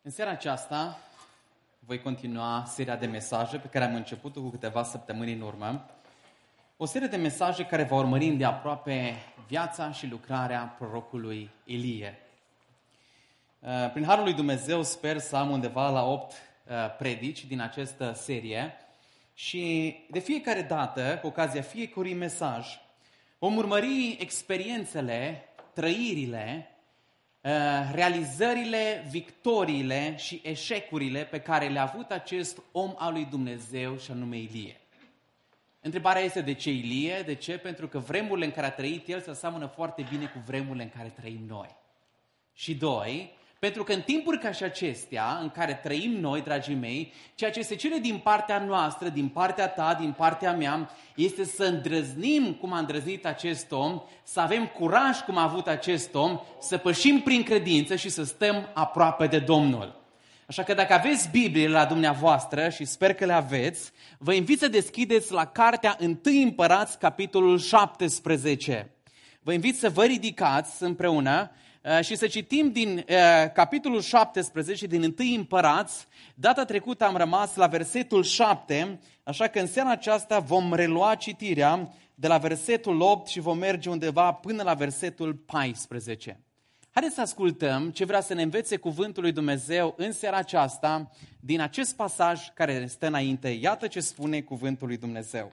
În seara aceasta voi continua seria de mesaje pe care am început-o cu câteva săptămâni în urmă. O serie de mesaje care va urmări îndeaproape viața și lucrarea prorocului Ilie. Prin harul lui Dumnezeu sper să am undeva la 8 predici din această serie și de fiecare dată, cu ocazia fiecărui mesaj, vom urmări experiențele, trăirile, realizările, victoriile și eșecurile pe care le-a avut acest om al lui Dumnezeu și anume Ilie. Întrebarea este de ce Ilie? De ce? Pentru că vremurile în care a trăit el se aseamănă foarte bine cu vremurile în care trăim noi. Și doi, pentru că în timpuri ca și acestea, în care trăim noi, dragii mei, ceea ce se cere din partea noastră, din partea ta, din partea mea, este să îndrăznim cum a îndrăznit acest om, să avem curaj cum a avut acest om, să pășim prin credință și să stăm aproape de Domnul. Așa că dacă aveți Biblie la dumneavoastră, și sper că le aveți, vă invit să deschideți la cartea 1 Împărați, capitolul 17. Vă invit să vă ridicați împreună și să citim din capitolul 17, din 1 Împărați. Data trecută am rămas la versetul 7, așa că în seara aceasta vom relua citirea de la versetul 8 și vom merge undeva până la versetul 14. Haideți să ascultăm ce vrea să ne învețe cuvântul lui Dumnezeu în seara aceasta din acest pasaj care stă înainte. Iată ce spune cuvântul lui Dumnezeu.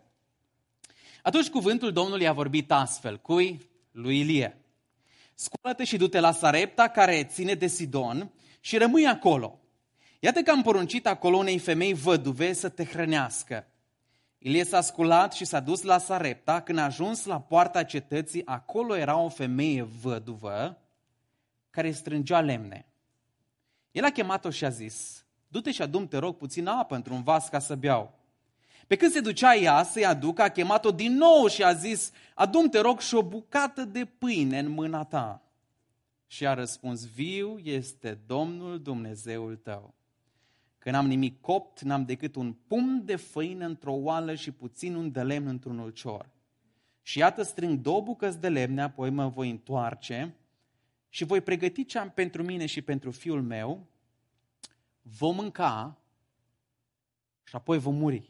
Atunci cuvântul Domnului a vorbit astfel, cui? Lui Ilie. Scoală-te și du-te la Sarepta, care ține de Sidon, și rămâi acolo. Iată că am poruncit acolo unei femei văduve să te hrănească. Ilie s-a sculat și s-a dus la Sarepta. Când a ajuns la poarta cetății, acolo era o femeie văduvă care strângea lemne. El a chemat-o și a zis, du-te și adu-mi, te rog, puțină apă într-un vas ca să beau. Pe când se ducea ea să-i aducă, a chemat-o din nou și a zis, adu-mi, te rog, și o bucată de pâine în mâna ta. Și a răspuns, viu este Domnul Dumnezeul tău. Că n-am nimic copt, n-am decât un pumn de făină într-o oală și puțin un de lemn într-un ulcior. Și iată strâng 2 bucăți de lemne, apoi mă voi întoarce și voi pregăti ce am pentru mine și pentru fiul meu, vom mânca și apoi vom muri.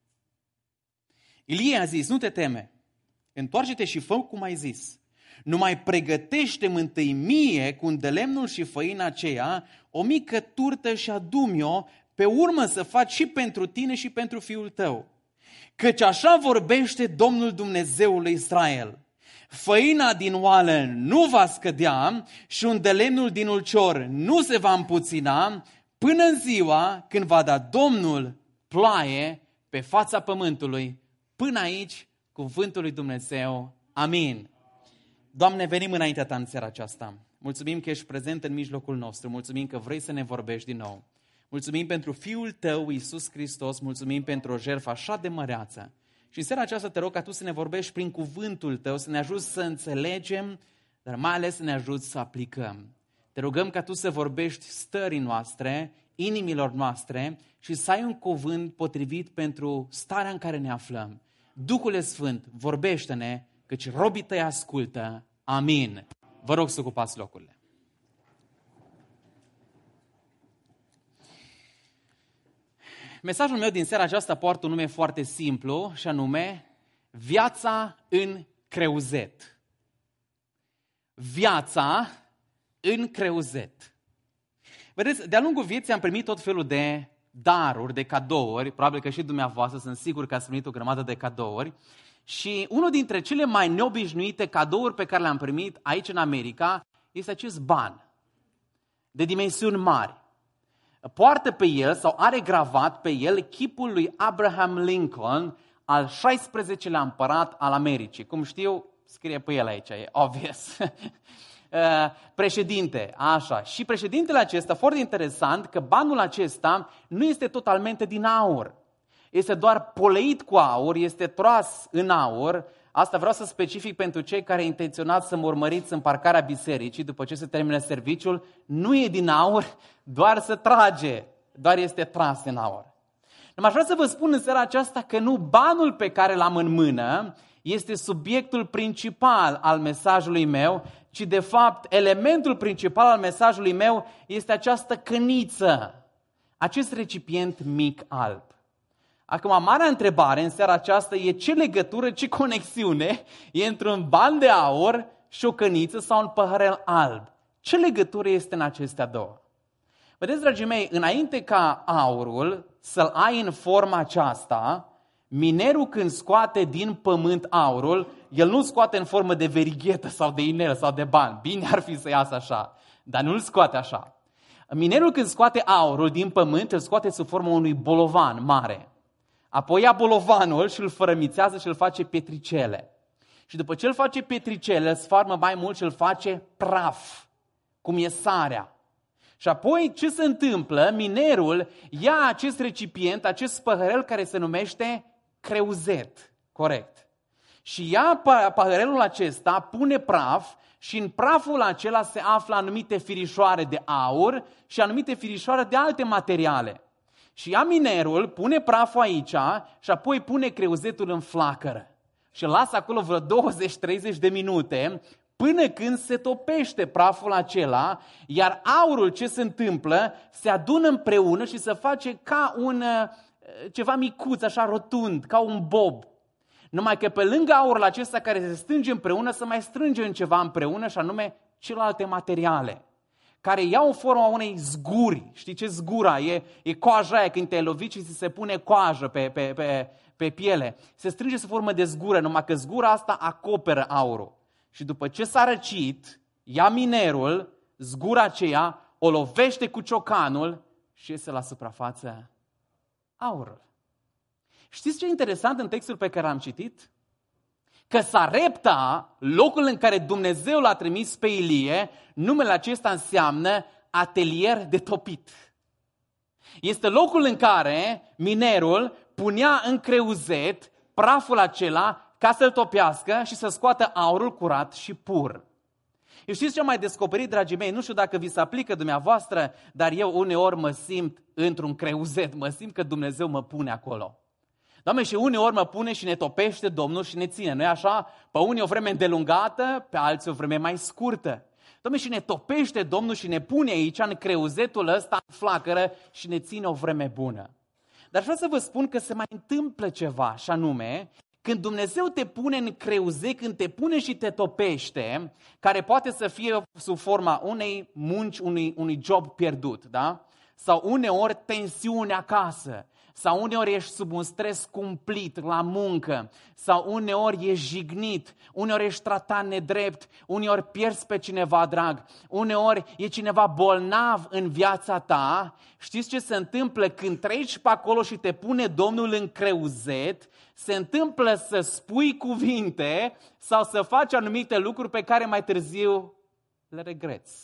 Ilie a zis, nu te teme, întoarce-te și fă cum ai zis. Numai pregătește-mi întâi mie cu îndelemnul și făina aceea o mică turtă și adu-mi-o, pe urmă să faci și pentru tine și pentru fiul tău. Căci așa vorbește Domnul Dumnezeul lui Israel. Făina din oală nu va scădea și îndelemnul din ulcior nu se va împuțina până în ziua când va da Domnul ploaie pe fața pământului. Până aici, cuvântul lui Dumnezeu. Amin. Doamne, venim înaintea ta în seara aceasta. Mulțumim că ești prezent în mijlocul nostru. Mulțumim că vrei să ne vorbești din nou. Mulțumim pentru Fiul tău, Iisus Hristos. Mulțumim pentru o jertfă așa de măreață. Și în seara aceasta te rog ca tu să ne vorbești prin cuvântul tău, să ne ajuți să înțelegem, dar mai ales să ne ajuți să aplicăm. Te rugăm ca tu să vorbești stării noastre, inimilor noastre și să ai un cuvânt potrivit pentru starea în care ne aflăm. Duhul Sfânt, vorbește-ne, căci robii tăi ascultă. Amin. Vă rog să ocupați locurile. Mesajul meu din seara aceasta poartă un nume foarte simplu și anume viața în creuzet. Viața în creuzet. Vedeți, de-a lungul vieții am primit tot felul de daruri, de cadouri, probabil că și dumneavoastră, sunt sigur că ați primit o grămadă de cadouri. Și unul dintre cele mai neobișnuite cadouri pe care le-am primit aici în America este acest ban de dimensiuni mari. Poartă pe el sau are gravat pe el chipul lui Abraham Lincoln, al 16-lea împărat al Americii. Cum știu, scrie pe el aici, e obvious. Președinte, așa. Și președintele acesta, foarte interesant, că banul acesta nu este totalmente din aur. Este doar poleit cu aur, este tras în aur. Asta vreau să specific pentru cei care intenționați să mă urmăriți în parcarea bisericii după ce se termină serviciul. Nu e din aur, doar se trage, doar este tras în aur. Aș vrea să vă spun în seara aceasta că nu banul pe care l-am în mână este subiectul principal al mesajului meu, ci de fapt elementul principal al mesajului meu este această căniță, acest recipient mic alb. Acum, marea întrebare în seara aceasta e ce legătură, ce conexiune e între un ban de aur și o căniță sau un păhărel alb. Ce legătură este în acestea două? Vedeți, dragii mei, înainte ca aurul să-l ai în forma aceasta, minerul când scoate din pământ aurul, el nu scoate în formă de verighetă sau de inel sau de ban. Bine ar fi să iasă așa, dar nu-l scoate așa. Minerul când scoate aurul din pământ, îl scoate sub formă unui bolovan mare. Apoi ia bolovanul și îl fărămițează și îl face pietricele. Și după ce îl face pietricele, îl sfarmă mai mult și îl face praf, cum e sarea. Și apoi ce se întâmplă? Minerul ia acest recipient, acest păhărel care se numește creuzet, corect. Și ia păhărelul acesta, pune praf și în praful acela se află anumite firișoare de aur și anumite firișoare de alte materiale. Și ia minerul, pune praful aici și apoi pune creuzetul în flacără. Și îl lasă acolo vreo 20-30 de minute până când se topește praful acela, iar aurul ce se întâmplă se adună împreună și se face ca ceva micuț, așa rotund, ca un bob. Numai că pe lângă aurul acesta care se strânge împreună, se mai strânge în ceva împreună și anume celelalte materiale, care iau forma unei zguri. Știi ce zgura? E coaja aia când te-ai lovit și se pune coajă pe piele. Se strânge sub formă de zgură, numai că zgura asta acoperă aurul. Și după ce s-a răcit, ia minerul, zgura aceea, o lovește cu ciocanul și iese la suprafață aurul. Știți ce e interesant în textul pe care l-am citit? Că Sarepta, locul în care Dumnezeu l-a trimis pe Ilie, numele acesta înseamnă atelier de topit. Este locul în care minerul punea în creuzet praful acela ca să-l topească și să scoată aurul curat și pur. Eu știți ce am mai descoperit, dragii mei? Nu știu dacă vi se aplică dumneavoastră, dar eu uneori mă simt într-un creuzet, mă simt că Dumnezeu mă pune acolo. Doamne, și uneori mă pune și ne topește Domnul și ne ține. Nu-i așa? Pe unii o vreme îndelungată, pe alții o vreme mai scurtă. Doamne, și ne topește Domnul și ne pune aici în creuzetul ăsta, în flacără și ne ține o vreme bună. Dar vreau să vă spun că se mai întâmplă ceva, și anume, când Dumnezeu te pune în creuzet, când te pune și te topește, care poate să fie sub forma unei munci, unui job pierdut, da? Sau uneori tensiune acasă, sau uneori ești sub un stres cumplit la muncă, sau uneori ești jignit, uneori ești tratat nedrept, uneori pierzi pe cineva drag, uneori e cineva bolnav în viața ta. Știți ce se întâmplă când treci pe acolo și te pune Domnul în creuzet? Se întâmplă să spui cuvinte sau să faci anumite lucruri pe care mai târziu le regreți.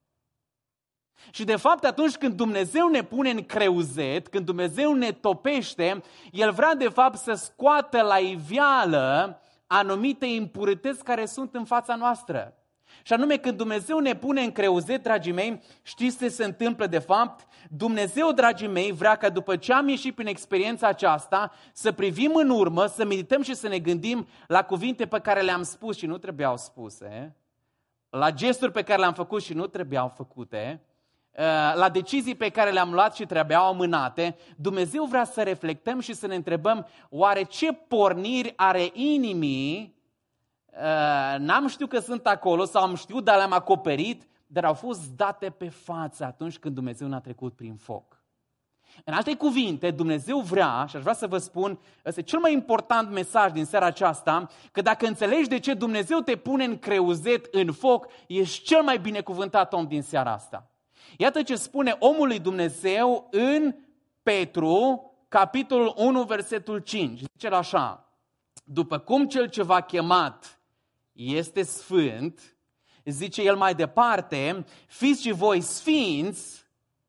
Și de fapt atunci când Dumnezeu ne pune în creuzet, când Dumnezeu ne topește, El vrea de fapt să scoată la iveală anumite impurități care sunt în fața noastră. Și anume când Dumnezeu ne pune în creuzet, dragii mei, știți ce se întâmplă de fapt? Dumnezeu, dragii mei, vrea ca după ce am ieșit prin experiența aceasta, să privim în urmă, să medităm și să ne gândim la cuvinte pe care le-am spus și nu trebuiau spuse, la gesturi pe care le-am făcut și nu trebuiau făcute, la decizii pe care le-am luat și trebuiau amânate. Dumnezeu vrea să reflectăm și să ne întrebăm oare ce porniri are inimii, n-am știut că sunt acolo sau am știut, dar le-am acoperit, dar au fost date pe față atunci când Dumnezeu ne-a trecut prin foc. În alte cuvinte, Dumnezeu vrea, și aș vrea să vă spun, ăsta e cel mai important mesaj din seara aceasta, că dacă înțelegi de ce Dumnezeu te pune în creuzet, în foc, ești cel mai binecuvântat om din seara asta. Iată ce spune omul lui Dumnezeu în Petru, capitolul 1, versetul 5. Zice așa: după cum cel ce v-a chemat este sfânt, zice el mai departe, fiți și voi sfinți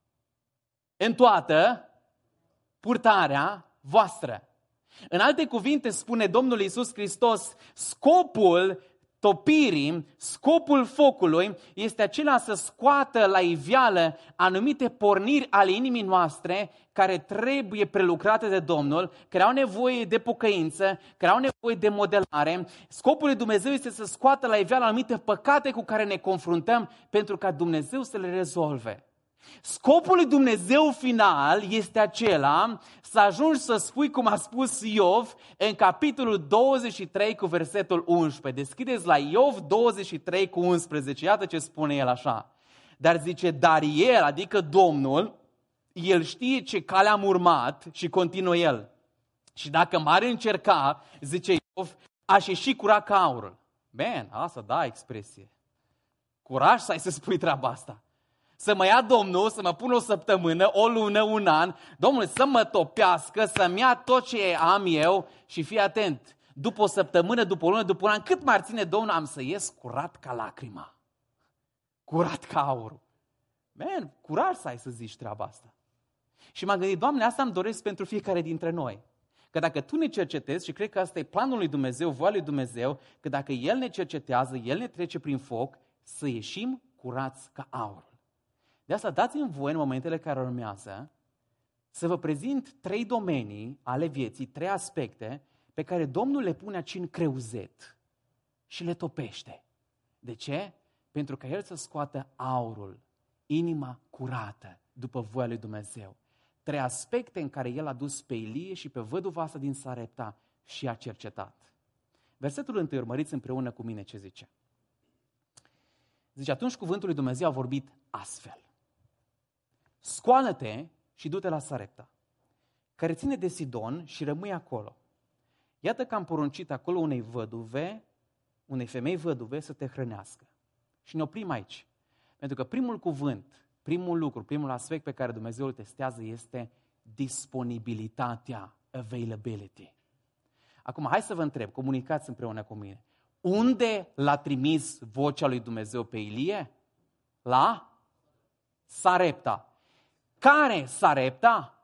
în toată purtarea voastră. În alte cuvinte spune Domnul Iisus Hristos, scopul topirii, scopul focului este acela să scoată la iveală anumite porniri ale inimii noastre care trebuie prelucrate de Domnul, care au nevoie de pocăință, care au nevoie de modelare. Scopul lui Dumnezeu este să scoată la iveală anumite păcate cu care ne confruntăm pentru ca Dumnezeu să le rezolve. Scopul lui Dumnezeu final este acela să ajungi să spui, cum a spus Iov în capitolul 23 cu versetul 11. Deschideți la Iov 23 cu 11. Iată ce spune el așa. Dar zice, dar el, adică Domnul, el știe ce cale am urmat și continuă el. Și dacă m-ar încerca, zice Iov, aș ieși curat ca aurul. Bine, asta da expresie. Curaj să ai să spui treaba asta. Să mă ia Domnul, să mă pună o săptămână, o lună, un an, Domnul să mă topească, să-mi ia tot ce am eu și fii atent. După o săptămână, după o lună, după un an, cât m-ar ține Domnul, am să ies curat ca lacrima. Curat ca aurul. Man, curaj să ai să zici treaba asta. Și m-am gândit, Doamne, asta îmi doresc pentru fiecare dintre noi. Că dacă Tu ne cercetezi, și cred că asta e planul lui Dumnezeu, voia lui Dumnezeu, că dacă El ne cercetează, El ne trece prin foc, să ieșim curați ca aurul. De asta dați-mi voie în momentele care urmează să vă prezint 3 domenii ale vieții, 3 aspecte pe care Domnul le pune aici în creuzet și le topește. De ce? Pentru ca El să scoată aurul, inima curată după voia lui Dumnezeu. 3 aspecte în care El a dus pe Ilie și pe văduva asta din Sarepta și a cercetat. Versetul 1, urmăriți împreună cu mine ce zice. Zice, atunci cuvântul lui Dumnezeu a vorbit astfel. Scoală-te și du-te la Sarepta, care ține de Sidon și rămâi acolo. Iată că am poruncit acolo unei femei văduve să te hrănească. Și ne oprim aici. Pentru că primul cuvânt, primul lucru, primul aspect pe care Dumnezeu îl testează este disponibilitatea, availability. Acum, hai să vă întreb, comunicați împreună cu mine. Unde l-a trimis vocea lui Dumnezeu pe Ilie? La Sarepta. Care Sarepta?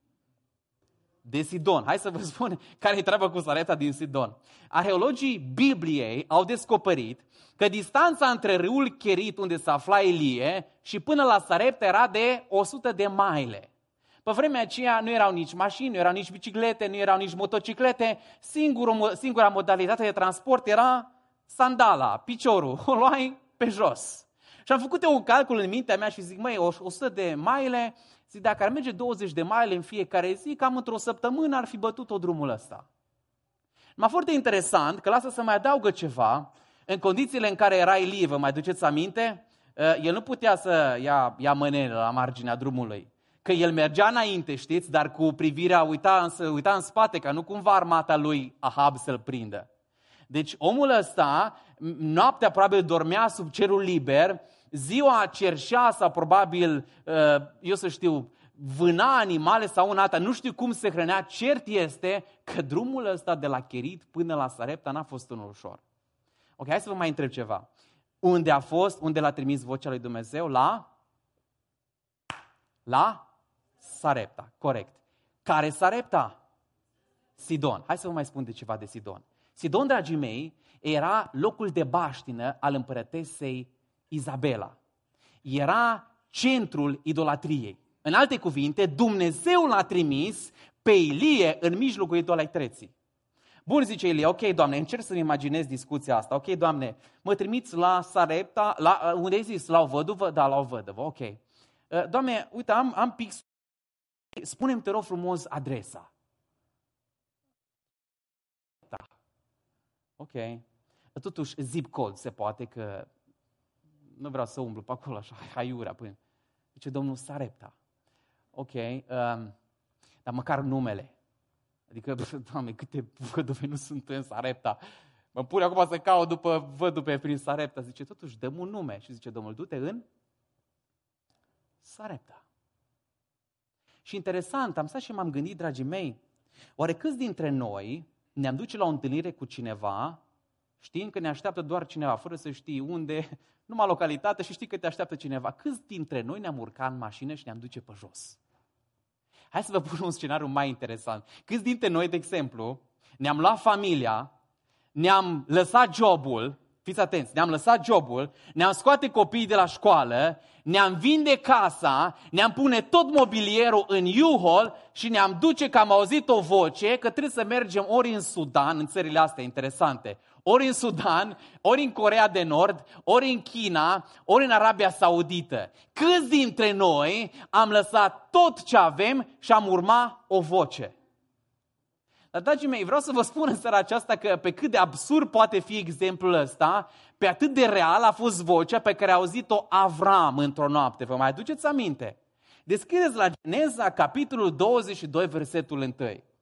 De Sidon. Hai să vă spun care e treaba cu Sarepta din Sidon. Arheologii Bibliei au descoperit că distanța între râul Cherit, unde se afla Ilie, și până la Sarepta era de 100 de mile. Pe vremea aceea nu erau nici mașini, nu erau nici biciclete, nu erau nici motociclete. Singura modalitate de transport era sandala, piciorul. O luai pe jos. Și am făcut eu un calcul în mintea mea și zic, 100 de mile, zic, dacă ar merge 20 de mile în fiecare zi, cam într-o săptămână ar fi bătut-o drumul ăsta. M-a foarte interesant că lasă să mai adaugă ceva, în condițiile în care era Ilie, vă mai duceți aminte? El nu putea să ia mânele la marginea drumului. Că el mergea înainte, știți, dar cu privirea uita în spate, ca nu cumva armata lui Ahab să-l prindă. Deci omul ăsta, noaptea probabil dormea sub cerul liber, ziua cerșea sau probabil, vâna animale sau una alta, nu știu cum se hrănea, cert este că drumul ăsta de la Cherit până la Sarepta n-a fost unul ușor. Ok, hai să vă mai întreb ceva. Unde l-a trimis vocea lui Dumnezeu? La Sarepta, corect. Care Sarepta? Sidon. Hai să vă mai spun de ceva de Sidon. Sidon, dragii mei, era locul de baștină al împărătesei Izabela. Era centrul idolatriei. În alte cuvinte, Dumnezeu l-a trimis pe Ilie în mijlocul idolatreții. Bun, zice Ilie, ok, Doamne, încerc să-mi imaginez discuția asta. Ok, Doamne, mă trimiți la Sarepta, unde ai zis, la o văduvă? Da, la o văduvă, ok. Doamne, uite, am pix. Spune-mi, te rog frumos, adresa. Da. Ok. Totuși, zip code se poate, că nu vreau să umblu pe acolo așa, haiurea până. Zice domnul Sarepta. Ok. Dar măcar numele. Adică, Doamne, câte văduve nu sunt în Sarepta. Mă pune acum să caut după văduve prin Sarepta. Zice, totuși, dă-mi un nume. Și zice, Domnul, du-te în Sarepta. Și interesant, am stat și m-am gândit, dragii mei, oare câți dintre noi ne-am duce la o întâlnire cu cineva, știind că ne așteaptă doar cineva, fără să știi unde, numai localitate și știi că te așteaptă cineva. Câți dintre noi ne-am urcat în mașină și ne-am duce pe jos? Hai să vă pun un scenariu mai interesant. Câți dintre noi, de exemplu, ne-am luat familia, ne-am lăsat jobul, fiți atenți, ne-am lăsat jobul, ne-am scoate copiii de la școală, ne-am vinde casa, ne-am pune tot mobilierul în U-Haul și ne-am duce, că am auzit o voce, că trebuie să mergem ori în Sudan, în țările astea interesante, ori în Sudan, ori în Coreea de Nord, ori în China, ori în Arabia Saudită. Câți dintre noi am lăsat tot ce avem și am urmat o voce? Dar, dragii mei, vreau să vă spun în seara aceasta că pe cât de absurd poate fi exemplul ăsta, pe atât de real a fost vocea pe care a auzit-o Avram într-o noapte. Vă mai aduceți aminte? Deschideți la Geneza, capitolul 22, versetul 1.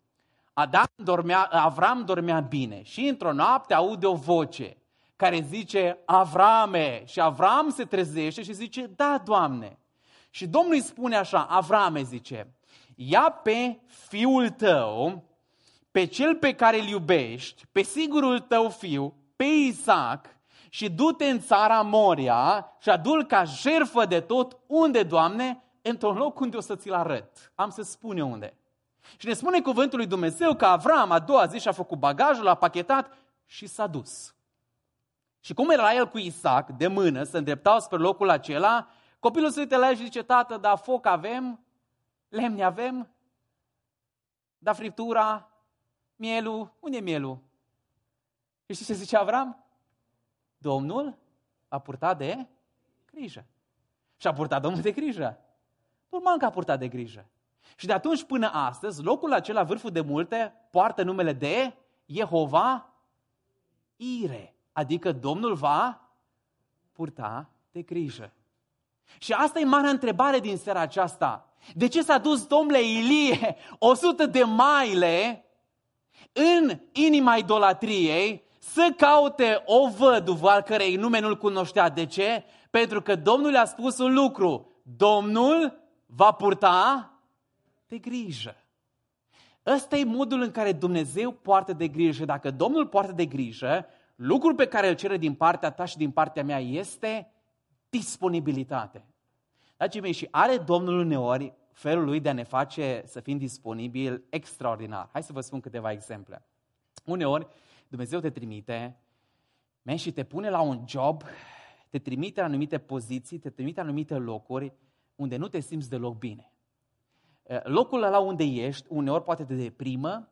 Avram dormea bine și într-o noapte aude o voce care zice, Avrame! Și Avram se trezește și zice, da, Doamne! Și Domnul îi spune așa, Avrame, zice, ia pe fiul tău, pe cel pe care îl iubești, pe singurul tău fiu, pe Isaac, și du-te în țara Moria și adu-l ca jertfă de tot. Unde, Doamne? Într-un loc unde o să ți-l arăt. Am să spun eu unde. Și ne spune cuvântul lui Dumnezeu că Avram a doua zi și-a făcut bagajul, l-a pachetat și s-a dus. Și cum era el cu Isaac, de mână, se îndreptau spre locul acela, copilul se uită la el și zice, tată, dar foc avem, lemne avem, dar friptura, mielul, unde e mielul? Și știți ce zice Avram? Domnul a purtat de grijă. Și a purtat Domnul de grijă. Normal că a purtat de grijă. Și de atunci până astăzi, locul acela, vârful de multe, poartă numele de Jehova Ire. Adică Domnul va purta de grijă. Și asta e marea întrebare din seara aceasta. De ce s-a dus domnule Ilie 100 de maile în inima idolatriei să caute o văduvă al cărei nume nu-l cunoștea? De ce? Pentru că Domnul le-a spus un lucru. Domnul va purta de grijă. Ăsta e modul în care Dumnezeu poartă de grijă. Dacă Domnul poartă de grijă, lucrul pe care îl cere din partea ta și din partea mea este disponibilitate. Dragii mei, și are Domnul uneori felul lui de a ne face să fim disponibili extraordinar. Hai să vă spun câteva exemple. Uneori Dumnezeu te trimite și te pune la un job, te trimite la anumite poziții, te trimite la anumite locuri unde nu te simți deloc bine. Locul ăla unde ești uneori poate te deprimă,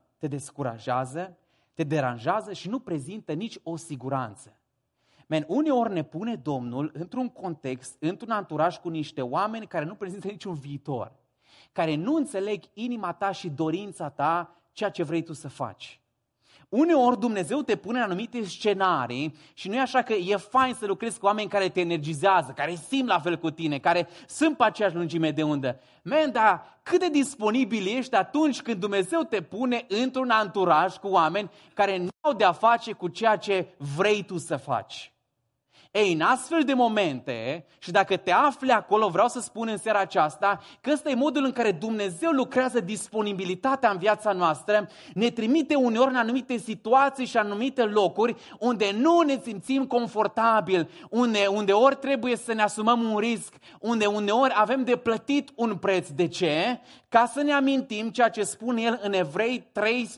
te descurajează, te deranjează și nu prezintă nici o siguranță. Uneori ne pune Domnul într-un context, într-un anturaj cu niște oameni care nu prezintă niciun viitor, care nu înțeleg inima ta și dorința ta, ceea ce vrei tu să faci. Uneori Dumnezeu te pune în anumite scenarii și nu e așa că e fain să lucrezi cu oameni care te energizează, care simt la fel cu tine, care sunt pe aceeași lungime de undă. Dar cât de disponibil ești atunci când Dumnezeu te pune într-un anturaj cu oameni care nu au de-a face cu ceea ce vrei tu să faci? Ei, în astfel de momente, și dacă te afli acolo, vreau să spun în seara aceasta că ăsta e modul în care Dumnezeu lucrează disponibilitatea în viața noastră, ne trimite uneori în anumite situații și anumite locuri unde nu ne simțim confortabil, unde ori trebuie să ne asumăm un risc, unde uneori avem de plătit un preț. De ce? Ca să ne amintim ceea ce spune el în Evrei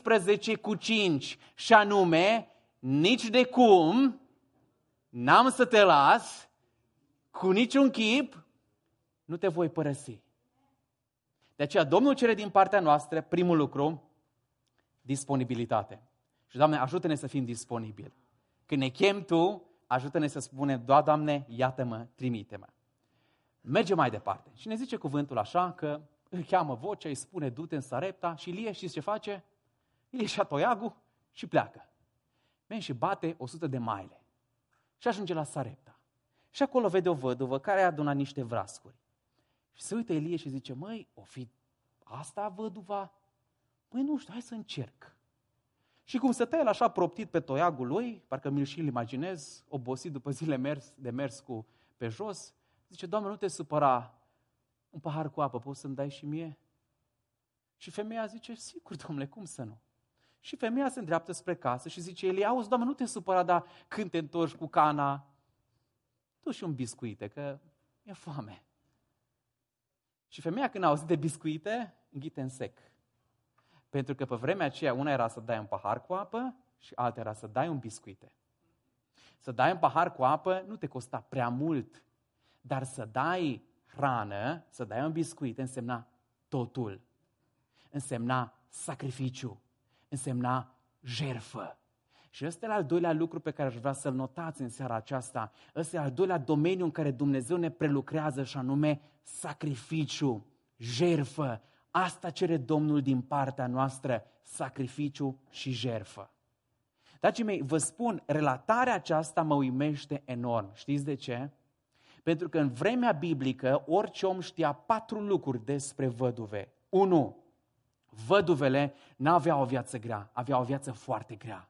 13:5, și anume, nici de cum n-am să te las, cu niciun chip nu te voi părăsi. De aceea Domnul cere din partea noastră, primul lucru, disponibilitate. Și Doamne, ajută-ne să fim disponibili. Când ne chem Tu, ajută-ne să spunem, da, Doamne, iată-mă, trimite-mă. Mergem mai departe. Și ne zice cuvântul așa că îl cheamă vocea, îi spune, du-te în Sarepta, și Ilie, știți ce face? Ilie și-a toiagul și pleacă. Și bate 100 de maile. Și ajunge la Sarepta. Și acolo vede o văduvă care a adunat niște vrascuri. Și se uită Ilie și zice, o fi asta văduva? Nu știu, hai să încerc. Și cum se tăie așa proptit pe toiagul lui, parcă mi-l și-l imaginez, obosit după zile de mers pe jos, zice, Doamne, nu te supăra, un pahar cu apă poți să-mi dai și mie? Și femeia zice, sigur, Domnule, cum să nu? Și femeia se îndreaptă spre casă și zice, Elie, auzi, Doamne, nu te supăra, dar când te întorci cu cana, tu și un biscuite, că e foame. Și femeia, când a auzit de biscuite, înghite în sec. Pentru că pe vremea aceea, una era să dai un pahar cu apă și alta era să dai un biscuite. Să dai un pahar cu apă nu te costa prea mult, dar să dai hrană, să dai un biscuit, însemna totul. Însemna sacrificiu, însemna jertfă. Și ăsta e al doilea lucru pe care aș vrea să-l notați în seara aceasta. Ăsta e al doilea domeniu în care Dumnezeu ne prelucrează, și anume sacrificiu, jertfă. Asta cere Domnul din partea noastră, sacrificiu și jertfă. Dragii mei, vă spun, relatarea aceasta mă uimește enorm. Știți de ce? Pentru că în vremea biblică, orice om știa 4 lucruri despre văduve. 1. Văduvele n-aveau o viață grea, aveau o viață foarte grea.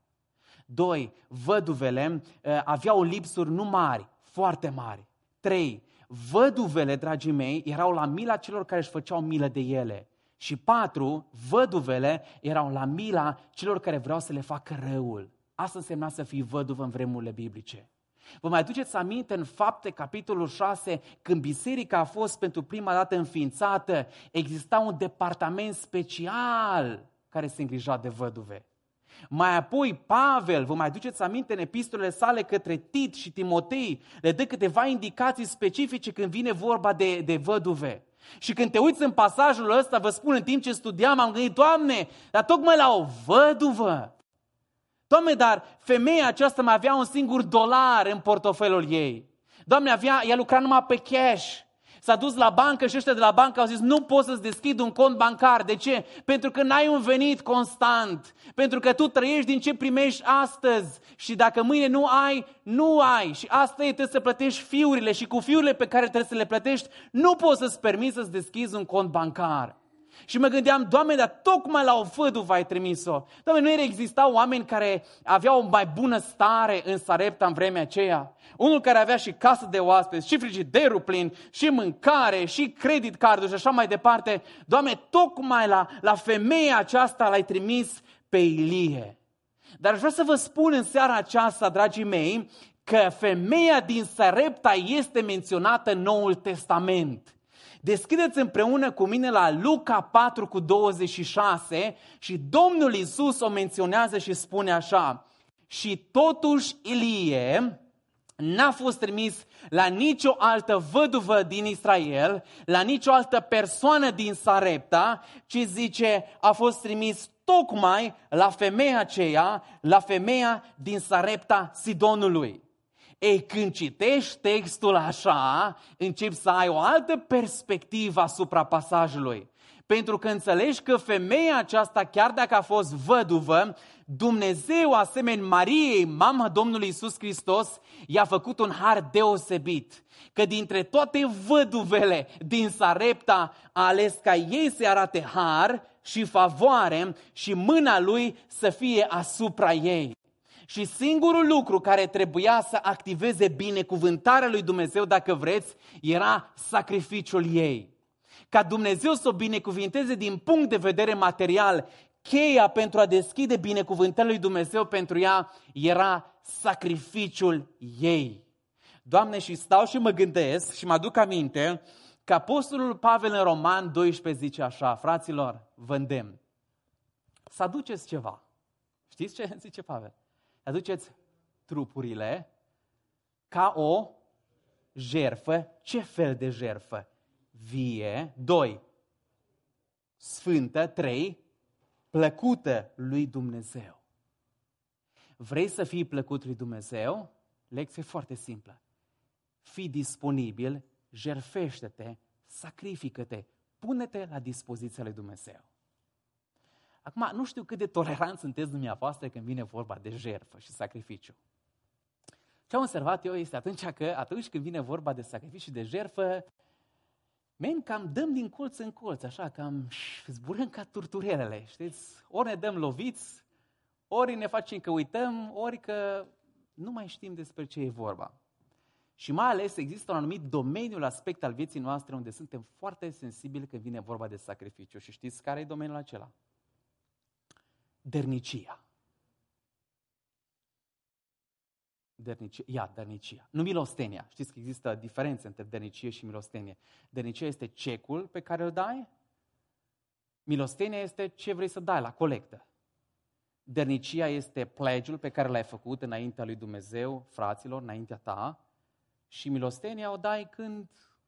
2. Văduvele aveau lipsuri nu mari, foarte mari. 3. Văduvele, dragii mei, erau la mila celor care își făceau milă de ele. Și 4. Văduvele erau la mila celor care vreau să le facă răul. Asta însemna să fii văduvă în vremurile biblice. Vă mai aduceți aminte în Fapte, capitolul 6, când biserica a fost pentru prima dată înființată, exista un departament special care se îngrija de văduve. Mai apoi Pavel, vă mai aduceți aminte în epistolele sale către Tit și Timotei, le dă câteva indicații specifice când vine vorba de văduve. Și când te uiți în pasajul ăsta, vă spun, în timp ce studiam, am gândit, Doamne, dar tocmai la o văduvă. Doamne, dar femeia aceasta mai avea un singur dolar în portofelul ei. Doamne, ea lucra numai pe cash. S-a dus la bancă și ăștia de la bancă au zis, nu poți să-ți deschid un cont bancar. De ce? Pentru că n-ai un venit constant. Pentru că tu trăiești din ce primești astăzi. Și dacă mâine nu ai, nu ai. Și asta e, trebuie să plătești fiurile. Și cu fiurile pe care trebuie să le plătești, nu poți să-ți permiți să-ți deschizi un cont bancar. Și mă gândeam, Doamne, dar tocmai la o văduvă ai trimis-o. Doamne, nu existau oameni care aveau o mai bună stare în Sarepta în vremea aceea? Unul care avea și casă de oaspeți, și frigiderul plin, și mâncare, și credit cardul și așa mai departe. Doamne, tocmai la femeia aceasta l-ai trimis pe Ilie. Dar aș vrea să vă spun în seara aceasta, dragii mei, că femeia din Sarepta este menționată în Noul Testament. Deschideți împreună cu mine la Luca 4:26 și Domnul Iisus o menționează și spune așa: și totuși Ilie n-a fost trimis la nicio altă văduvă din Israel, la nicio altă persoană din Sarepta, ci zice, a fost trimis tocmai la femeia aceea, la femeia din Sarepta Sidonului. Ei, când citești textul așa, începi să ai o altă perspectivă asupra pasajului. Pentru că înțelegi că femeia aceasta, chiar dacă a fost văduvă, Dumnezeu, asemeni Mariei, mama Domnului Iisus Hristos, i-a făcut un har deosebit. Că dintre toate văduvele din Sarepta a ales ca ei să arate har și favoare și mâna lui să fie asupra ei. Și singurul lucru care trebuia să activeze binecuvântarea lui Dumnezeu, dacă vreți, era sacrificiul ei. Ca Dumnezeu să o binecuvinteze din punct de vedere material, cheia pentru a deschide binecuvântarea lui Dumnezeu pentru ea era sacrificiul ei. Doamne, și stau și mă gândesc și mă aduc aminte că Apostolul Pavel în Roman 12 zice așa: fraților, vă îndemn să aduceți ceva. Știți ce zice Pavel? Aduceți trupurile ca o jertfă. Ce fel de jertfă? Vie. 2. Sfântă. 3. Plăcută lui Dumnezeu. Vrei să fii plăcut lui Dumnezeu? Lecție foarte simplă. Fii disponibil, jertfește-te, sacrifică-te, pune-te la dispoziția lui Dumnezeu. Acum, nu știu cât de toleranți sunteți dumneavoastră când vine vorba de jertfă și sacrificiu. Ce am observat eu este atunci când vine vorba de sacrificiu și de jertfă, cam dăm din colț în colț, așa, cam zburăm ca turturelele, știți? Ori ne dăm loviți, ori ne facem că uităm, ori că nu mai știm despre ce e vorba. Și mai ales există un anumit domeniu, aspect al vieții noastre unde suntem foarte sensibili când vine vorba de sacrificiu. Și știți care e domeniul acela? Dărnicia. Dărnicia. Nu milostenia. Știți că există diferențe între dărnicie și milostenie. Dărnicia este cecul pe care îl dai. Milostenia este ce vrei să dai la colectă. Dărnicia este pledge-ul pe care l-ai făcut înaintea lui Dumnezeu, fraților, înaintea ta, și milostenia o dai când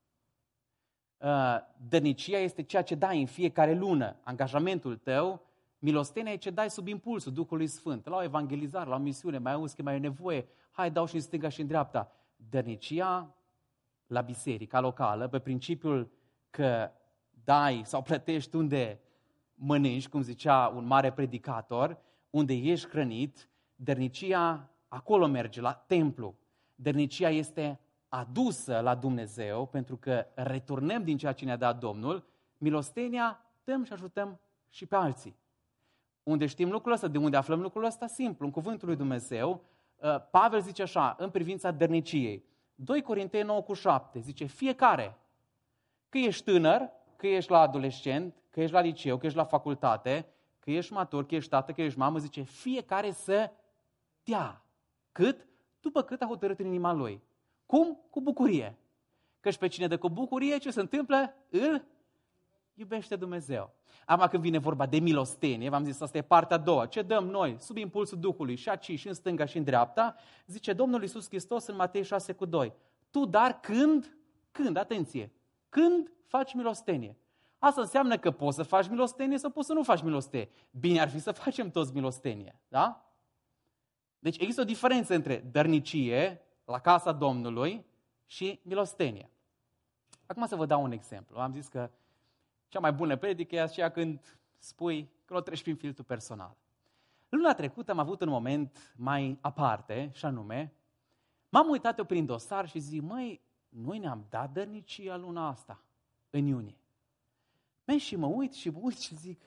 dărnicia este ceea ce dai în fiecare lună, angajamentul tău. Milostenia e ce dai sub impulsul Duhului Sfânt, la o evangelizare, la o misiune, mai auzi că mai e nevoie, hai dau și în stânga și în dreapta. Dărnicia la biserica locală, pe principiul că dai sau plătești unde mănânci, cum zicea un mare predicator, unde ești hrănit, dărnicia acolo merge, la templu. Dărnicia este adusă la Dumnezeu pentru că returnăm din ceea ce ne-a dat Domnul. Milostenia dăm și ajutăm și pe alții. Unde știm lucrul ăsta, de unde aflăm lucrul ăsta? Simplu, în cuvântul lui Dumnezeu, Pavel zice așa, în privința dărniciei. 2 Corinteni 9:7 zice, fiecare, că ești tânăr, că ești la adolescent, că ești la liceu, că ești la facultate, că ești matur, că ești tată, că ești mamă, zice, fiecare să dea. Cât? După cât a hotărât în inima lui. Cum? Cu bucurie. Căci pe cine dă cu bucurie, ce se întâmplă? Îl iubește Dumnezeu. Acum când vine vorba de milostenie, v-am zis, asta e partea a doua. Ce dăm noi, sub impulsul Duhului, și aici, și în stânga, și în dreapta, zice Domnul Iisus Hristos în Matei 6:2. Tu dar când, atenție, când faci milostenie. Asta înseamnă că poți să faci milostenie sau poți să nu faci milostenie. Bine ar fi să facem toți milostenie, da? Deci există o diferență între dărnicie la casa Domnului și milostenie. Acum să vă dau un exemplu. Am zis că cea mai bună predică e aceea când spui că o treci prin filtrul personal. Luna trecută am avut un moment mai aparte, și anume, m-am uitat eu prin dosar și zic, măi, noi ne-am dat dărnicia luna asta, în iunie. Și mă uit și zic,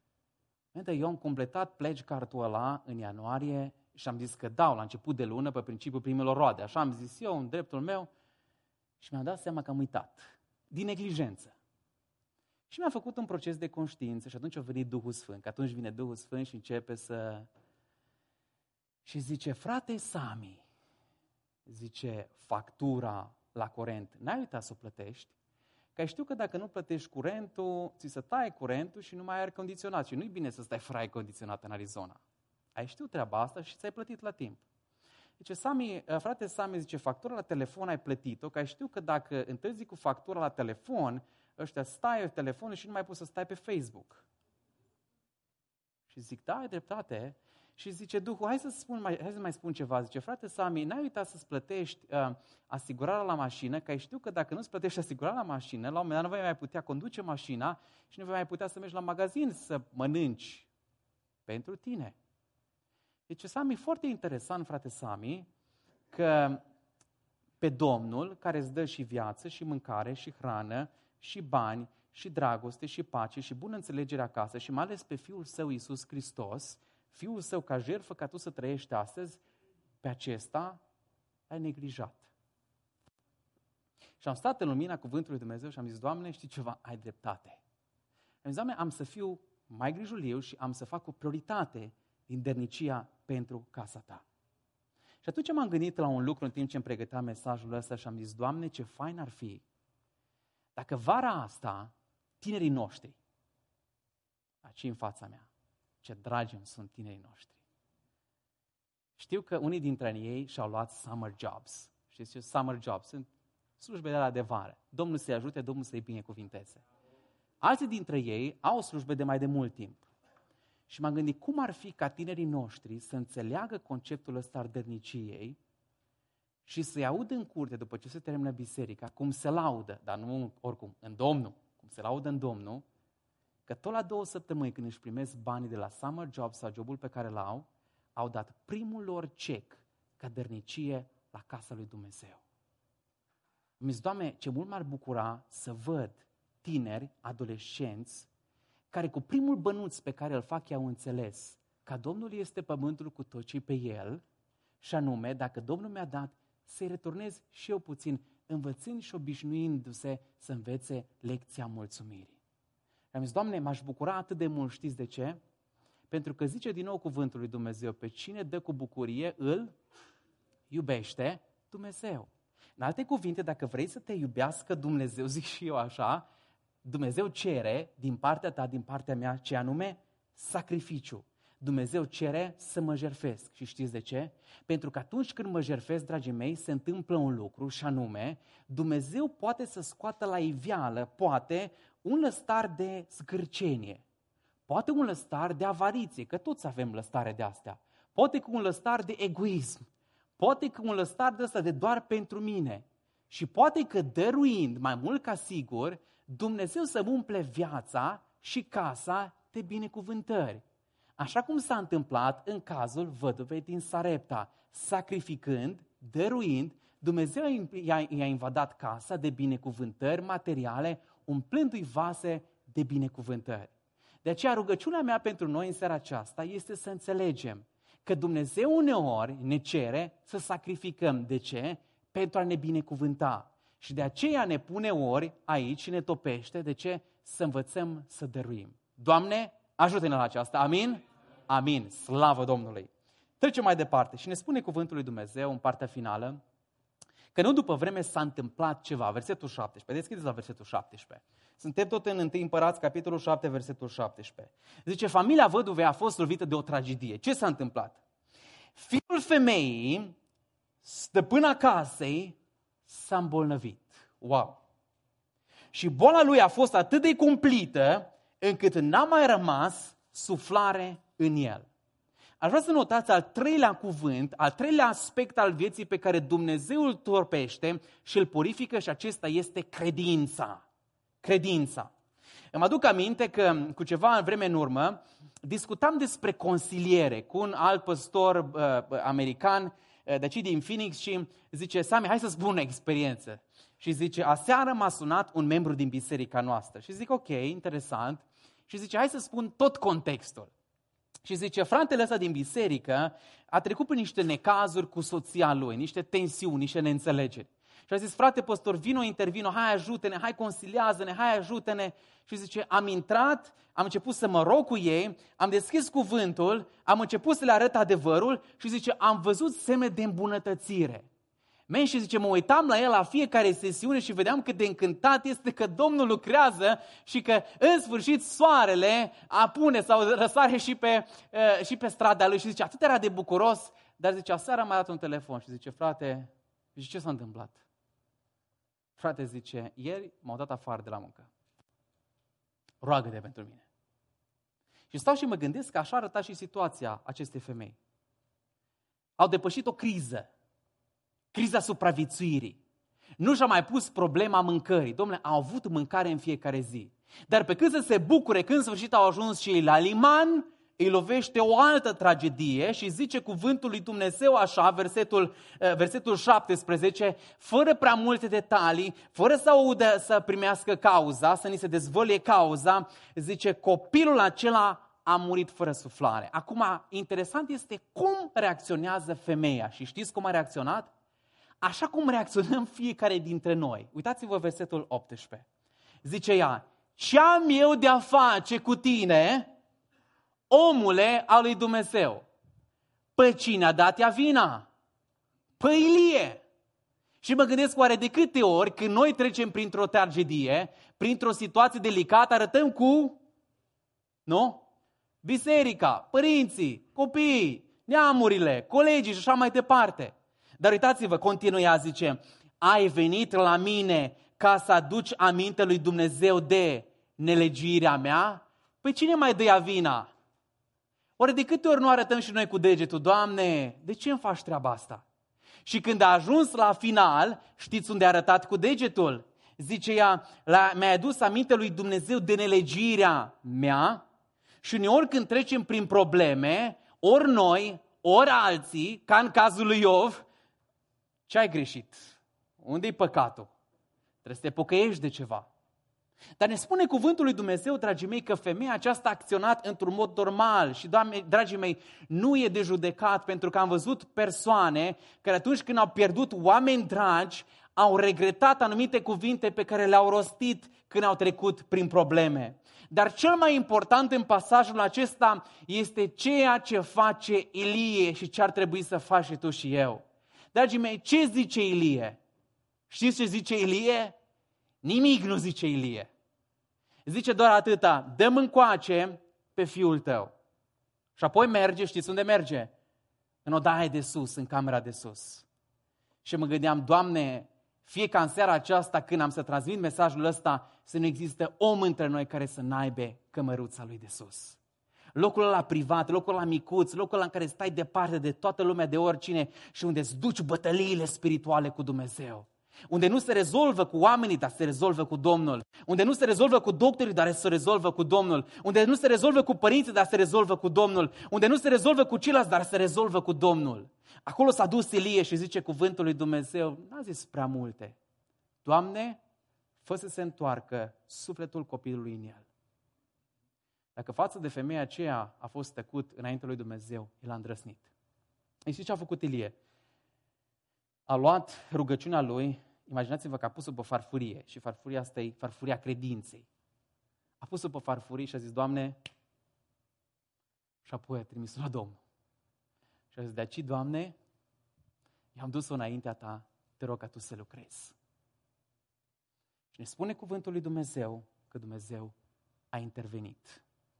eu am completat pledge card-ul ăla în ianuarie și am zis că dau la început de lună pe principiul primelor roade. Așa am zis eu, în dreptul meu, și mi-am dat seama că am uitat, din neglijență. Și mi-a făcut un proces de conștiință și atunci a venit Duhul Sfânt, că atunci vine Duhul Sfânt și începe și zice, frate Sami, zice, factura la curent, n-ai uitat să o plătești? Că știu că dacă nu plătești curentul, ți se taie curentul și nu mai ai aer condiționat. Și nu-i bine să stai fără aer condiționat în Arizona. Ai știut treaba asta și ți-ai plătit la timp. Zice, frate Sami, zice, factura la telefon ai plătit-o, că știu că dacă întârzi cu factura la telefon, ăștia stai pe telefon și nu mai poți să stai pe Facebook. Și zic, da, ai dreptate. Și zice Duhul, hai să mai spun ceva. Zice, frate Sami, n-ai uitat să-ți plătești asigurarea la mașină, că știu că dacă nu-ți plătești asigurarea la mașină, la un moment dat nu vei mai putea conduce mașina și nu vei mai putea să mergi la magazin să mănânci pentru tine. Deci Sami, e foarte interesant, frate Sami, că pe Domnul, care îți dă și viață, și mâncare, și hrană, și bani, și dragoste, și pace, și bună înțelegere acasă, și mai ales pe Fiul Său, Iisus Hristos, Fiul Său ca jertfă ca tu să trăiești astăzi, pe acesta ai neglijat. Și am stat în lumina cuvântului Dumnezeu și am zis, Doamne, știi ceva? Ai dreptate. Am zis, Doamne, am să fiu mai grijuliu și am să fac o prioritate din dărnicia pentru casa ta. Și atunci m-am gândit la un lucru în timp ce îmi pregăteam mesajul ăsta și am zis, Doamne, ce fain ar fi dacă vara asta tinerii noștri, aici în fața mea, ce dragi îmi sunt tinerii noștri. Știu că unii dintre ei și-au luat summer jobs. Știți ce? Summer jobs sunt slujbele alea de vară. Domnul să-i ajute, Domnul să-i binecuvinteze. Alții dintre ei au slujbe de mai de mult timp. Și m-am gândit cum ar fi ca tinerii noștri să înțeleagă conceptul ăsta al dărniciei și să-i audă în curte după ce se termină biserica, cum se laudă, dar nu oricum, în Domnul, cum se laudă în Domnul, că tot la 2 săptămâni când își primesc banii de la summer job sau jobul pe care l-au, au dat primul lor cec ca dărnicie la casa lui Dumnezeu. Mi-a zis, Doamne, ce mult m-ar bucura să văd tineri, adolescenți, care cu primul bănuț pe care îl fac i-au înțeles că Domnul este pământul cu tot ce pe el, și anume, dacă Domnul mi-a dat, să-i returnez și eu puțin, învățând și obișnuindu-se să învețe lecția mulțumirii. Am zis, Doamne, m-aș bucura atât de mult, știți de ce? Pentru că zice din nou cuvântul lui Dumnezeu, pe cine dă cu bucurie, îl iubește Dumnezeu. În alte cuvinte, dacă vrei să te iubească Dumnezeu, zic și eu așa, Dumnezeu cere din partea ta, din partea mea, ce anume? Sacrificiu. Dumnezeu cere să mă jertfesc. Și știți de ce? Pentru că atunci când mă jertfesc, dragii mei, se întâmplă un lucru și anume, Dumnezeu poate să scoată la iveală, poate, un lăstar de zgârcenie, poate un lăstar de avariție, că toți avem lăstare de astea, poate cu un lăstar de egoism, poate cu un lăstar de ăsta de doar pentru mine și poate că dăruind, mai mult ca sigur, Dumnezeu să-mi umple viața și casa de binecuvântări. Așa cum s-a întâmplat în cazul văduvei din Sarepta, sacrificând, dăruind, Dumnezeu i-a invadat casa de binecuvântări materiale, umplându-i vase de binecuvântări. De aceea rugăciunea mea pentru noi în seara aceasta este să înțelegem că Dumnezeu uneori ne cere să sacrificăm. De ce? Pentru a ne binecuvânta. Și de aceea ne pune ori aici și ne topește. De ce? Să învățăm să dăruim. Doamne, ajută-ne la aceasta. Amin? Amin. Slavă Domnului. Trecem mai departe și ne spune cuvântul lui Dumnezeu în partea finală că nu după vreme s-a întâmplat ceva. Versetul 17. Deschideți la versetul 17. Suntem tot în 1 Împărați, capitolul 7, versetul 17. Zice, familia văduvei a fost lovită de o tragedie. Ce s-a întâmplat? Fiul femeii, stăpâna casei, s-a îmbolnăvit. Wow! Și boala lui a fost atât de cumplită încât n-a mai rămas suflare în el. Aș vrea să notați al treilea cuvânt, al treilea aspect al vieții pe care Dumnezeu îl torpește și îl purifică și acesta este credința. Credința. Îmi aduc aminte că cu ceva vreme în urmă discutam despre consiliere cu un alt păstor american de aici din Phoenix și zice, Sami, hai să spun o experiență. Și zice, aseară m-a sunat un membru din biserica noastră. Și zic, ok, interesant. Și zice, hai să spun tot contextul. Și zice, fratele ăsta din biserică a trecut prin niște necazuri cu soția lui, niște tensiuni, niște neînțelegeri. Și a zis, frate păstor, intervino, hai ajută-ne, hai consiliază-ne, hai ajută-ne. Și zice, am intrat, am început să mă rog cu ei, am deschis cuvântul, am început să le arăt adevărul și zice, am văzut semne de îmbunătățire. Și zice, mă uitam la el la fiecare sesiune și vedeam cât de încântat este că Domnul lucrează și că în sfârșit soarele apune sau răsare și pe strada lui. Și zice, atât era de bucuros, dar zice, aseară m-a dat un telefon și zice, frate, zice, ce s-a întâmplat? Frate, zice, ieri m-au dat afară de la muncă. Roagă-te pentru mine. Și stau și mă gândesc că așa arăta și situația acestei femei. Au depășit o criză. Criza supraviețuirii. Nu și-a mai pus problema mâncării. Dom'le, au avut mâncare în fiecare zi. Dar pe cât să se bucure când în sfârșit au ajuns și ei la liman, îi lovește o altă tragedie și zice cuvântul lui Dumnezeu așa, versetul 17, fără prea multe detalii, fără să audă să primească cauza, să ni se dezvăluie cauza, zice, copilul acela a murit fără suflare. Acum, interesant este cum reacționează femeia. Și știți cum a reacționat? Așa cum reacționăm fiecare dintre noi. Uitați-vă versetul 18. Zice ea, ce am eu de-a face cu tine, omule al lui Dumnezeu? Pe cine a dat ea vina? Pe Ilie. Și mă gândesc oare de câte ori când noi trecem printr-o tragedie, printr-o situație delicată, arătăm cu, nu? Biserica, părinții, copiii, neamurile, colegii și așa mai departe. Dar uitați-vă, continuă ea, zice, ai venit la mine ca să aduci aminte lui Dumnezeu de nelegirea mea? Păi cine mai dă vina? Oare de câte ori nu arătăm și noi cu degetul, Doamne, de ce îmi faci treaba asta? Și când a ajuns la final, știți unde a arătat cu degetul? Zice ea, mi-ai adus aminte lui Dumnezeu de nelegirea mea? Și uneori când trecem prin probleme, ori noi, ori alții, ca în cazul lui Iov, ce ai greșit? Unde-i păcatul? Trebuie să te pocăiești de ceva. Dar ne spune cuvântul lui Dumnezeu, dragii mei, că femeia aceasta a acționat într-un mod normal. Și, dragii mei, nu e de judecat, pentru că am văzut persoane care atunci când au pierdut oameni dragi, au regretat anumite cuvinte pe care le-au rostit când au trecut prin probleme. Dar cel mai important în pasajul acesta este ceea ce face Ilie și ce ar trebui să faci și tu și eu. Dragii mei, ce zice Ilie? Știți ce zice Ilie? Nimic nu zice Ilie. Zice doar atâta, dă-mi încoace pe fiul tău. Și apoi merge, știți unde merge? În odaia de sus, în camera de sus. Și mă gândeam, Doamne, fie ca în seara aceasta, când am să transmit mesajul ăsta, să nu există om între noi care să n-aibă cămăruța lui de sus. Locul ăla privat, locul ăla micuț, locul ăla în care stai departe de toată lumea, de oricine și unde îți duci bătăliile spirituale cu Dumnezeu. Unde nu se rezolvă cu oamenii, dar se rezolvă cu Domnul. Unde nu se rezolvă cu doctorii, dar se rezolvă cu Domnul. Unde nu se rezolvă cu părinții, dar se rezolvă cu Domnul. Unde nu se rezolvă cu ceilalți, dar se rezolvă cu Domnul. Acolo s-a dus Ilie și zice cuvântul lui Dumnezeu, n-a zis prea multe. Doamne, fă să se întoarcă sufletul copilului în el. Dacă față de femeia aceea a fost tăcut înainte lui Dumnezeu, el a îndrăsnit. Știți ce a făcut Ilie? A luat rugăciunea lui, imaginați-vă că a pus-o pe farfurie și farfuria asta e farfuria credinței. A pus-o pe farfurie și a zis, Doamne, și apoi a trimis-o la Domnul. Și a zis, de aici, Doamne, i-am dus-o înaintea Ta, te rog ca Tu să lucrezi. Și ne spune cuvântul lui Dumnezeu că Dumnezeu a intervenit.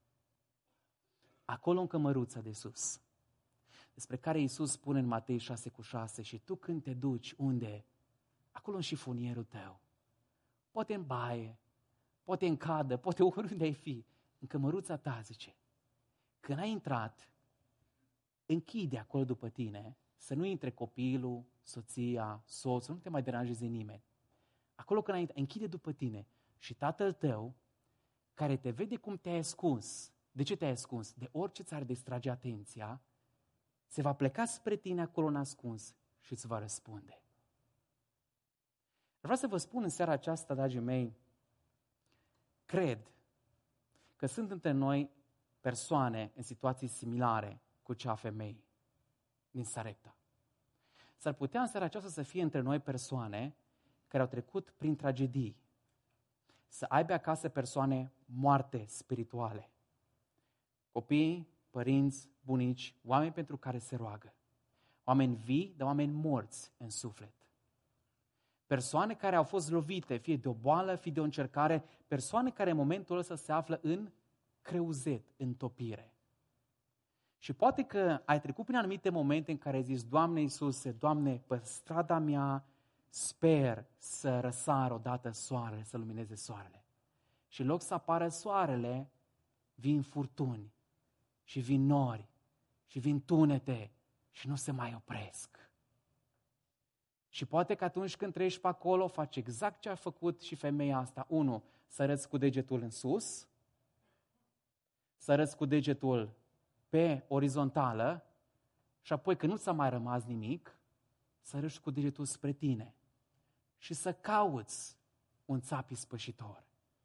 Acolo în cămăruța de sus, despre care Iisus spune în Matei 6:6, și tu când te duci, unde? Acolo în șifonierul tău. Poate în baie, poate în cadă, poate oriunde ai fi. În cămăruța ta, zice. Când ai intrat, închide acolo după tine, să nu intre copilul, soția, soțul, nu te mai deranjeze nimeni. Acolo când ai intrat, închide după tine și Tatăl tău, care te vede cum te-ai ascuns. De ce te-ai ascuns? De orice ți-ar distrage atenția, se va pleca spre tine acolo în ascuns și îți va răspunde. Vreau să vă spun în seara aceasta, dragii mei, cred că sunt între noi persoane în situații similare cu cea a femeii din Sarepta. S-ar putea în seara aceasta să fie între noi persoane care au trecut prin tragedii, să aibă acasă persoane moarte spirituale, copii, părinți, bunici, oameni pentru care se roagă, oameni vii, dar oameni morți în suflet. Persoane care au fost lovite, fie de o boală, fie de o încercare, persoane care în momentul ăsta se află în creuzet, în topire. Și poate că ai trecut prin anumite momente în care ai zis, Doamne Iisuse, Doamne, pe strada mea sper să răsară odată soarele, să lumineze soarele. Și în loc să apară soarele, vin furtuni și vin nori și vin tunete și nu se mai opresc. Și poate că atunci când treci pe acolo, faci exact ce a făcut și femeia asta. 1. Să arăți cu degetul în sus, să arăți cu degetul pe orizontală și apoi când nu ți-a mai rămas nimic, să arăți cu degetul spre tine și să cauți un țap ispășitor.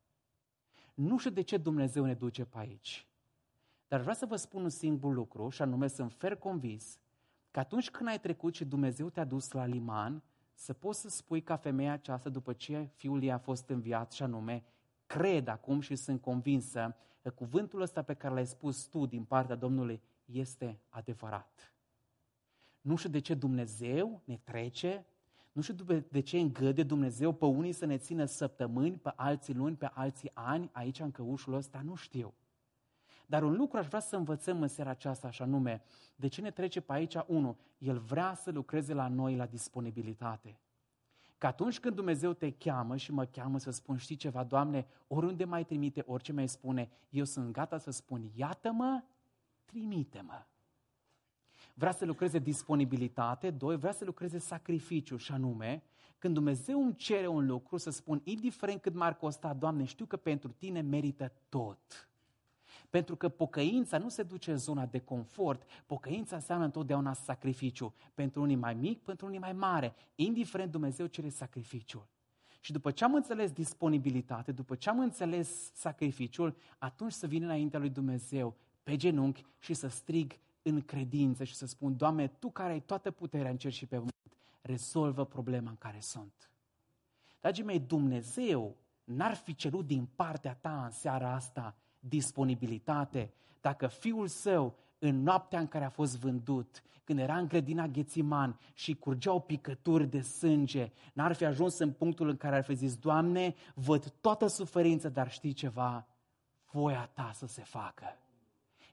Nu știu de ce Dumnezeu ne duce pe aici, dar vreau să vă spun un singur lucru și anume sunt fer convins că atunci când ai trecut și Dumnezeu te-a dus la liman, să poți să spui ca femeia aceasta după ce fiul ei a fost înviat și anume, cred acum și sunt convinsă că cuvântul ăsta pe care l-ai spus tu din partea Domnului este adevărat. Nu știu de ce Dumnezeu ne trece, nu știu de ce îngăde Dumnezeu pe unii să ne țină săptămâni, pe alții luni, pe alții ani, aici în căușul ăsta, nu știu. Dar un lucru aș vrea să învățăm în seara aceasta, așa nume, de ce ne trece pe aici? 1. El vrea să lucreze la noi la disponibilitate. Că atunci când Dumnezeu te cheamă și mă cheamă să spun, știi ceva, Doamne, oriunde mai trimite, orice mai spune, eu sunt gata să spun, iată-mă, trimite-mă. Vrea să lucreze disponibilitate, 2, vrea să lucreze sacrificiu și anume, când Dumnezeu îmi cere un lucru, să spun, indiferent cât m-ar costa, Doamne, știu că pentru Tine merită tot. Pentru că pocăința nu se duce în zona de confort, pocăința înseamnă întotdeauna sacrificiu. Pentru unii mai mic, pentru unii mai mare. Indiferent, Dumnezeu cere sacrificiul. Și după ce am înțeles disponibilitate, după ce am înțeles sacrificiul, atunci să vin înaintea lui Dumnezeu pe genunchi și să strig în credință și să spun, Doamne, Tu care ai toată puterea în cer și pe pământ, rezolvă problema în care sunt. Dragii mei, Dumnezeu n-ar fi cerut din partea ta în seara asta disponibilitate, dacă Fiul Său, în noaptea în care a fost vândut, când era în grădina Ghețiman și curgeau picături de sânge, n-ar fi ajuns în punctul în care ar fi zis, Doamne, văd toată suferința, dar știi ceva? Voia Ta să se facă.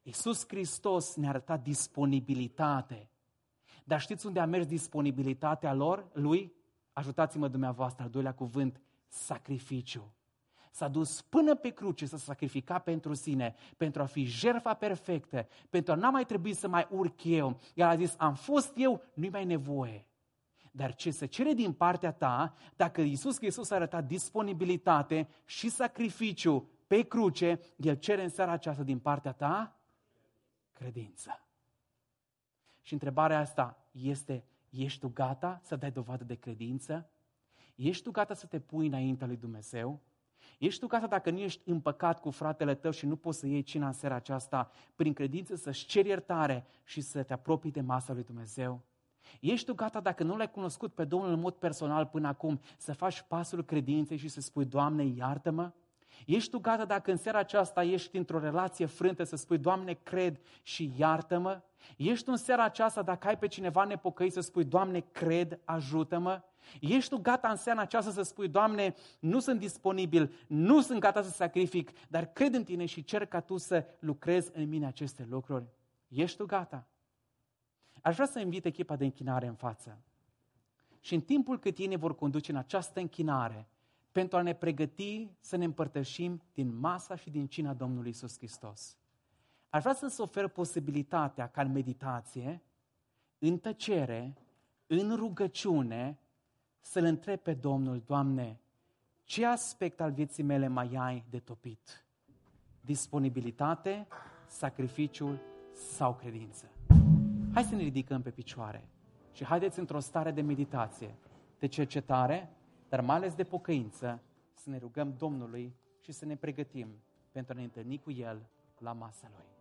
Iisus Hristos ne-a arătat disponibilitate. Dar știți unde a mers disponibilitatea lui? Ajutați-mă dumneavoastră, al doilea cuvânt, sacrificiu. S-a dus până pe cruce să sacrifica pentru sine, pentru a fi jertfa perfectă, pentru a n-a mai trebui să mai urc eu. El a zis, am fost eu, nu-i mai nevoie. Dar ce se cere din partea ta, dacă Iisus Hristos a arătat disponibilitate și sacrificiu pe cruce, El cere în seara aceasta din partea ta credință. Și întrebarea asta este, ești tu gata să dai dovadă de credință? Ești tu gata să te pui înaintea lui Dumnezeu? Ești tu gata, dacă nu ești împăcat cu fratele tău și nu poți să iei cina în seara aceasta, prin credință să-și ceri iertare și să te apropii de masa lui Dumnezeu? Ești tu gata, dacă nu l-ai cunoscut pe Domnul în mod personal până acum, să faci pasul credinței și să spui, Doamne, iartă-mă? Ești tu gata, dacă în seara aceasta ești într-o relație frântă, să spui, Doamne, cred și iartă-mă? Ești tu în seara aceasta, dacă ai pe cineva nepocăit, să spui, Doamne, cred, ajută-mă? Ești tu gata în seara aceasta să spui, Doamne, nu sunt disponibil, nu sunt gata să sacrific, dar cred în Tine și cer ca Tu să lucrezi în mine aceste lucruri? Ești tu gata? Aș vrea să invit echipa de închinare în față. Și în timpul cât ei ne vor conduce în această închinare, pentru a ne pregăti să ne împărtășim din masa și din cina Domnului Iisus Hristos. Aș vrea să-ți ofer posibilitatea ca în meditație, în tăcere, în rugăciune, să-L întrebi pe Domnul, Doamne, ce aspect al vieții mele mai ai de topit? Disponibilitate, sacrificiul sau credință? Hai să ne ridicăm pe picioare și haideți într-o stare de meditație, de cercetare, dar mai ales de pocăință, să ne rugăm Domnului și să ne pregătim pentru a ne întâlni cu El la masa Lui.